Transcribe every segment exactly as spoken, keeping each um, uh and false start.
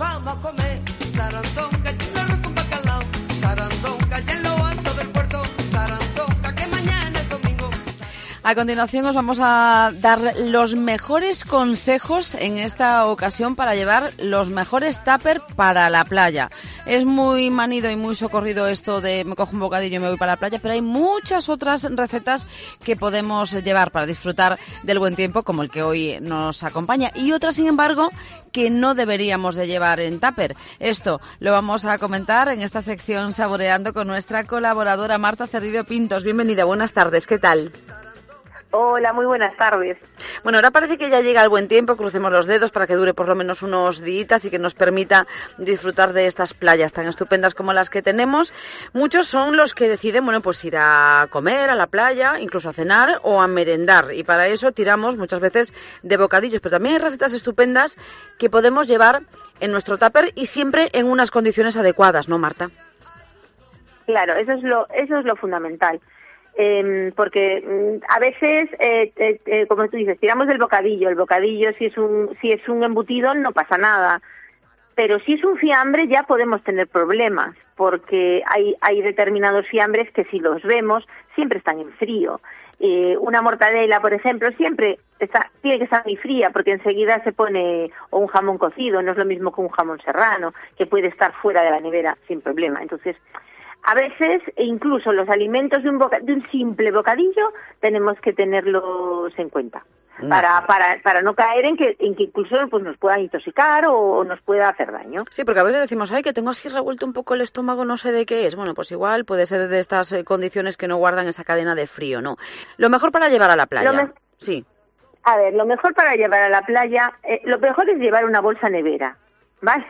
vamos a comer sarandonga, y un arroz con bacalao, sarandonga, y en lo alto del puerto, sarandonga, que mañana es domingo. A continuación os vamos a dar los mejores consejos en esta ocasión para llevar los mejores tupper para la playa. Es muy manido y muy socorrido esto de me cojo un bocadillo y me voy para la playa, pero hay muchas otras recetas que podemos llevar para disfrutar del buen tiempo, como el que hoy nos acompaña, y otras, sin embargo, que no deberíamos de llevar en tupper. Esto lo vamos a comentar en esta sección Saboreando con nuestra colaboradora Marta Cerrillo Pintos. Bienvenida, buenas tardes, ¿qué tal? Hola, muy buenas tardes. Bueno, ahora parece que ya llega el buen tiempo, crucemos los dedos para que dure por lo menos unos días y que nos permita disfrutar de estas playas tan estupendas como las que tenemos. Muchos son los que deciden, bueno, pues ir a comer a la playa, incluso a cenar o a merendar, y para eso tiramos muchas veces de bocadillos, pero también hay recetas estupendas que podemos llevar en nuestro tupper y siempre en unas condiciones adecuadas, ¿no, Marta? Claro, eso es lo, eso es lo fundamental. Eh, porque mm, a veces, eh, eh, eh, como tú dices, tiramos del bocadillo. El bocadillo, si es un si es un embutido, no pasa nada. Pero si es un fiambre, ya podemos tener problemas, porque hay hay determinados fiambres que si los vemos, siempre están en frío. Eh, una mortadela, por ejemplo, siempre está, tiene que estar muy fría, porque enseguida se pone, o un jamón cocido, no es lo mismo que un jamón serrano, que puede estar fuera de la nevera sin problema. Entonces, a veces, incluso los alimentos de un, boca, de un simple bocadillo, tenemos que tenerlos en cuenta no. para, para, para no caer en que, en que incluso pues, nos puedan intoxicar o, o nos pueda hacer daño. Sí, porque a veces decimos, ay, que tengo así revuelto un poco el estómago, no sé de qué es. Bueno, pues igual puede ser de estas eh, condiciones que no guardan esa cadena de frío, ¿no? Lo mejor para llevar a la playa. Me... Sí. A ver, lo mejor para llevar a la playa, eh, lo mejor es llevar una bolsa nevera. ¿Vale?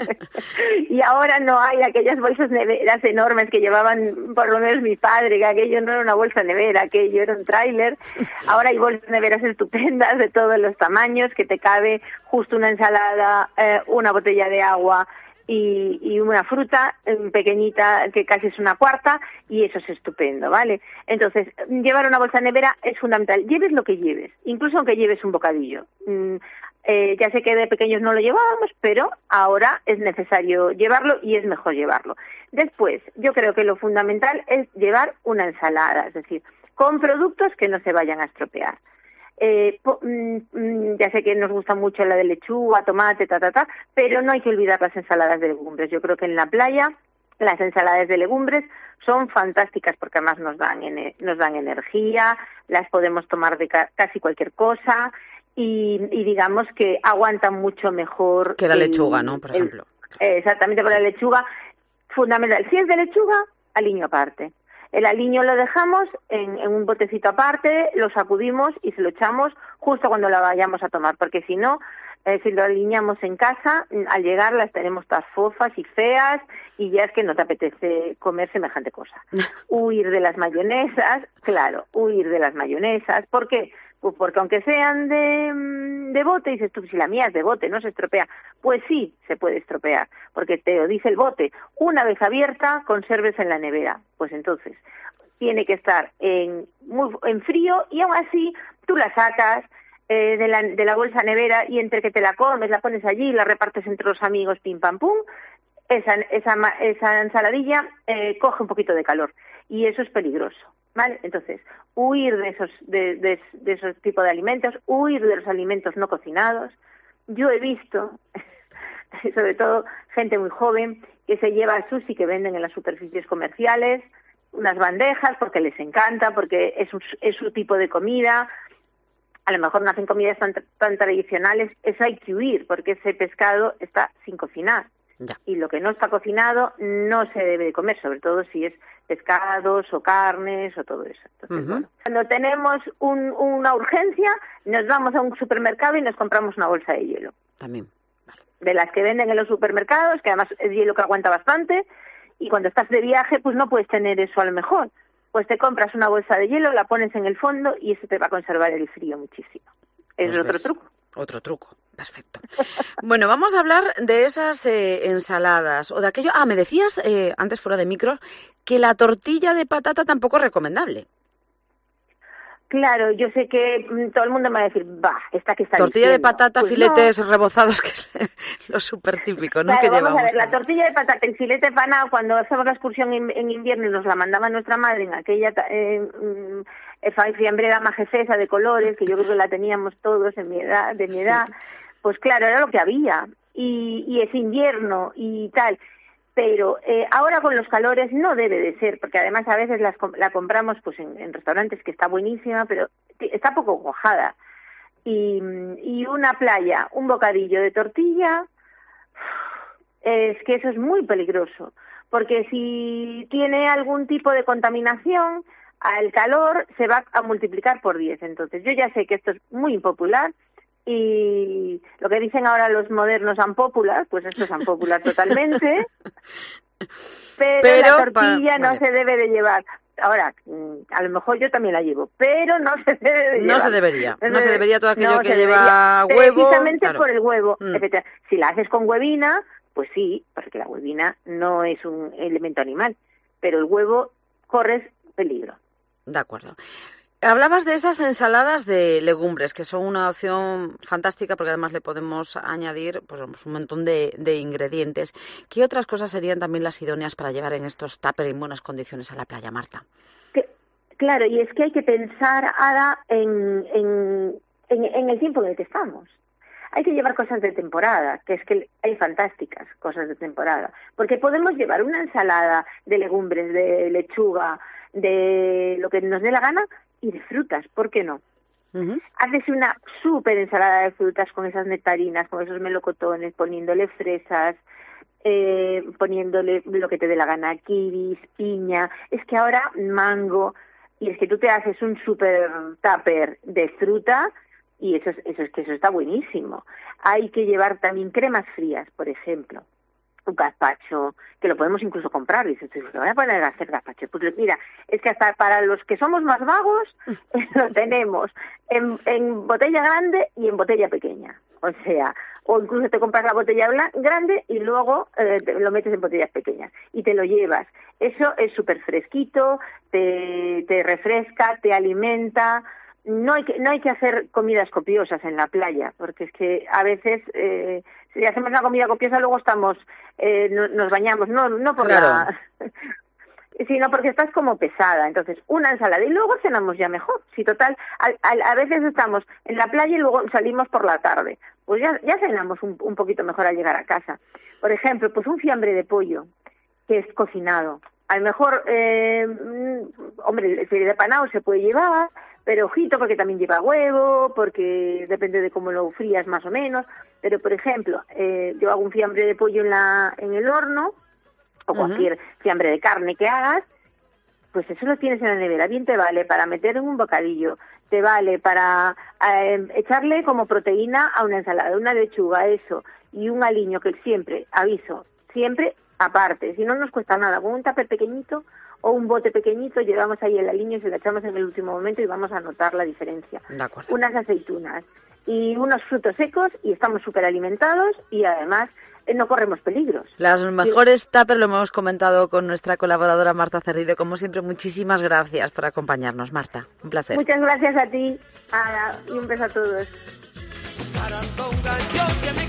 Y ahora no hay aquellas bolsas neveras enormes que llevaban por lo menos mi padre, que aquello no era una bolsa nevera, aquello era un tráiler. Ahora hay bolsas neveras estupendas de todos los tamaños, que te cabe justo una ensalada, eh, una botella de agua y, y una fruta eh, pequeñita, que casi es una cuarta, y eso es estupendo, ¿vale? Entonces, llevar una bolsa nevera es fundamental. Lleves lo que lleves, incluso aunque lleves un bocadillo. Mm, Eh, ya sé que de pequeños no lo llevábamos, pero ahora es necesario llevarlo y es mejor llevarlo. Después, yo creo que lo fundamental es llevar una ensalada, es decir, con productos que no se vayan a estropear. Eh, po, mm, ya sé que nos gusta mucho la de lechuga, tomate, ta, ta, ta, pero no hay que olvidar las ensaladas de legumbres. Yo creo que en la playa las ensaladas de legumbres son fantásticas porque además nos dan, nos dan energía, las podemos tomar de ca- casi cualquier cosa. Y, y digamos que aguantan mucho mejor que la el, lechuga, ¿no? Por ejemplo. El, exactamente, por la lechuga, fundamental. Si es de lechuga, aliño aparte. El aliño lo dejamos en, en un botecito aparte, lo sacudimos y se lo echamos justo cuando la vayamos a tomar, porque si no, eh, si lo aliñamos en casa, al llegar las tenemos todas fofas y feas y ya es que no te apetece comer semejante cosa. Huir de las mayonesas, claro, huir de las mayonesas. ¿Por qué? Pues porque aunque sean de, de bote, dices tú, si la mía es de bote, no se estropea. Pues sí, se puede estropear, porque te lo dice el bote. Una vez abierta, conserves en la nevera. Pues entonces, tiene que estar en, muy, en frío y aún así tú la sacas eh, de, la, de la bolsa nevera y entre que te la comes, la pones allí, la repartes entre los amigos, pim pam pum, esa, esa, esa ensaladilla eh, coge un poquito de calor y eso es peligroso. ¿Vale? Entonces, huir de esos de, de, de esos tipos de alimentos, huir de los alimentos no cocinados. Yo he visto, sobre todo gente muy joven, que se lleva el sushi que venden en las superficies comerciales, unas bandejas porque les encanta, porque es, un, es su tipo de comida. A lo mejor no hacen comidas tan, tan tradicionales, eso hay que huir, porque ese pescado está sin cocinar. Ya. Y lo que no está cocinado no se debe de comer, sobre todo si es pescados o carnes o todo eso. Entonces, uh-huh. bueno, cuando tenemos un, una urgencia, nos vamos a un supermercado y nos compramos una bolsa de hielo. También. Vale. De las que venden en los supermercados, que además es hielo que aguanta bastante, y cuando estás de viaje, pues no puedes tener eso a lo mejor. Pues te compras una bolsa de hielo, la pones en el fondo y eso te va a conservar el frío muchísimo. Es pues otro ves. truco. Otro truco, perfecto. Bueno, vamos a hablar de esas eh, ensaladas o de aquello... Ah, me decías, eh, antes fuera de micro, que la tortilla de patata tampoco es recomendable. Claro, yo sé que mm, todo el mundo me va a decir, bah, esta que está Tortilla diciendo. de patata, Pues filetes no. rebozados, que es lo súper típico, ¿no? Claro, que vamos llevamos a ver, la también. tortilla de patata, el filete panado, cuando hacemos la excursión en, en invierno y nos la mandaba nuestra madre en aquella eh, mm, fiambrera majefesa de colores, que yo creo que la teníamos todos en mi edad, de mi Sí. edad, pues claro, era lo que había, y, y es invierno y tal. Pero eh, ahora con los calores no debe de ser, porque además a veces las, la compramos pues en, en restaurantes que está buenísima, pero está poco cuajada. Y, y una playa, un bocadillo de tortilla, es que eso es muy peligroso, porque si tiene algún tipo de contaminación, el calor se va a multiplicar por diez. Entonces yo ya sé que esto es muy impopular, y lo que dicen ahora los modernos unpopular, pues esto es unpopular totalmente, pero, Pero la tortilla pa- no vale. se debe de llevar. Ahora, a lo mejor yo también la llevo, pero no se debe de No llevar. se debería, no se debería todo aquello No que se lleva debería, huevo. precisamente Claro. por el huevo. Mm. Efectivamente. Si la haces con huevina, pues sí, porque la huevina no es un elemento animal, pero el huevo corres peligro. De acuerdo. Hablabas de esas ensaladas de legumbres, que son una opción fantástica porque además le podemos añadir pues, un montón de, de ingredientes. ¿Qué otras cosas serían también las idóneas para llevar en estos tuppers en buenas condiciones a la playa, Marta? Que, claro, y es que hay que pensar, Ada, en, en, en, en el tiempo en el que estamos. Hay que llevar cosas de temporada, que es que hay fantásticas cosas de temporada, porque podemos llevar una ensalada de legumbres, de lechuga, de lo que nos dé la gana, y de frutas, ¿por qué no? Uh-huh. Haces una súper ensalada de frutas con esas nectarinas, con esos melocotones, poniéndole fresas, eh, poniéndole lo que te dé la gana, kiwis, piña. Es que ahora mango, y es que tú te haces un súper tupper de fruta, y eso es, eso es que eso está buenísimo. Hay que llevar también cremas frías, por ejemplo. Un gazpacho, que lo podemos incluso comprar, dices, te voy a poner a hacer gazpacho. Pues mira, es que hasta para los que somos más vagos, lo tenemos en, en botella grande y en botella pequeña. O sea, o incluso te compras la botella blan- grande y luego eh, te, lo metes en botellas pequeñas y te lo llevas. Eso es súper fresquito, te, te refresca, te alimenta. No hay que no hay que hacer comidas copiosas en la playa, porque es que a veces eh, si hacemos una comida copiosa luego estamos eh, no, nos bañamos, no no por Claro. la sino porque estás como pesada. Entonces una ensalada y luego cenamos ya mejor. Si total a, a, a veces estamos en la playa y luego salimos por la tarde, pues ya ya cenamos un, un poquito mejor al llegar a casa. Por ejemplo, pues un fiambre de pollo que es cocinado. A lo mejor, eh, hombre, el filete panado se puede llevar, pero ojito porque también lleva huevo, porque depende de cómo lo frías más o menos. Pero, por ejemplo, eh, yo hago un fiambre de pollo en la en el horno, o cualquier uh-huh. fiambre de carne que hagas, pues eso lo tienes en la nevera. Bien te vale para meter en un bocadillo, te vale para eh, echarle como proteína a una ensalada, una lechuga, eso, y un aliño que siempre, aviso, siempre aparte, si no nos cuesta nada, con un tupper pequeñito o un bote pequeñito llevamos ahí el aliño y se lo echamos en el último momento y vamos a notar la diferencia. De acuerdo. Unas aceitunas y unos frutos secos y estamos súper alimentados y además eh, no corremos peligros. Las mejores tuppers lo hemos comentado con nuestra colaboradora Marta Cerrido. Como siempre, muchísimas gracias por acompañarnos, Marta. Un placer. Muchas gracias a ti, Ada, y un beso a todos. Sarandonga, yo que me